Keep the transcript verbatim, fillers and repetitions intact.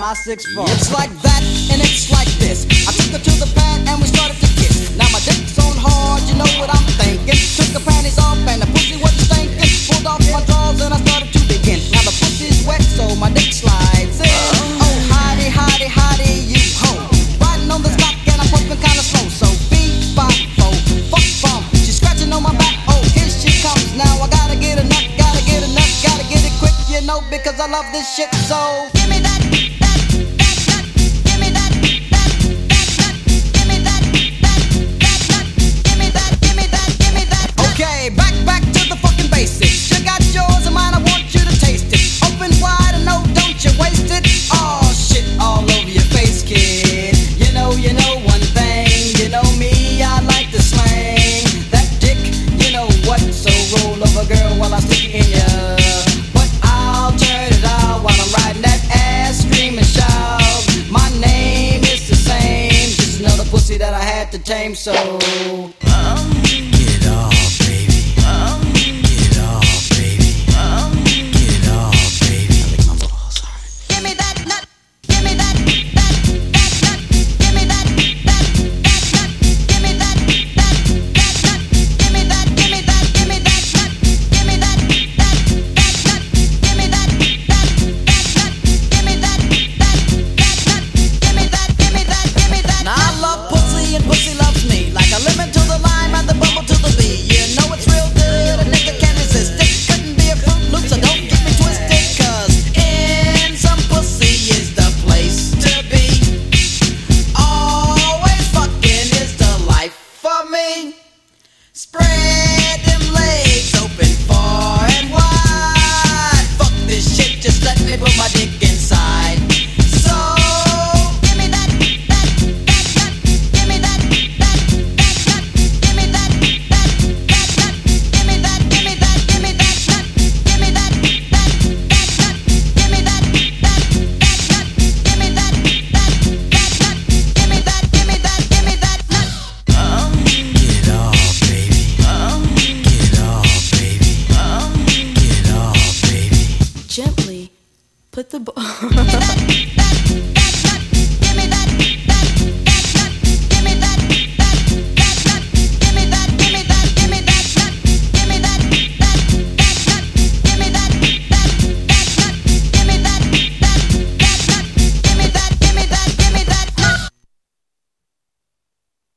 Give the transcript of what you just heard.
my six four. It's like that and it's like this. I took her to the pad and we started to kiss. Now my dick's on hard, you know what I'm thinking. Took the panties off and the pussy wasn't stinking. Pulled off my drawers and I started to begin. Now the pussy's wet so my dick slides in. Oh, hottie, hottie, hottie, you ho. Riding on this block and I'm pumping kinda slow. So beat, bop, fo, fuck, bump. She's scratching on my back, oh, here she comes. Now I gotta get a nut, gotta get a nut, gotta get it quick, you know, because I love this shit so. Give me that, that, that nut. Give me that, that, that nut. Give me that, that, that nut. Give me that, give me that, give me that nut. Okay, back, back to the fucking basics. You got yours and mine, I want you to taste it. Open wide and no, don't you waste it. Oh, shit all over your face, kid. You know, you know one thing. You know me, I like to slang that dick, you know what. So roll over, girl, while I stick it in ya. But I'll turn it out while I'm riding that ass, scream and shout. My name is the same, just another pussy that I had to tame. So get off, baby. Get off, baby. Get off, baby. I think my balls are. Give me that nut. Give me that, that, that nut. Give me that, that, that nut. Give me that, that, that nut. Give me that, give me that, give me that nut. Give me that, that, that nut. Give me that, that, that nut. Give me that, that, that nut. Give me that, give me that, give me that. Now I love pussy and pussy loves me. Like a lemon to the lime and the bubble to the bee. You know it's real good, a nigga can't resist it. Couldn't be a Fruit Loop, so don't get me twisted. Cause in some pussy is the place to be. Always fucking is the life for me. Spray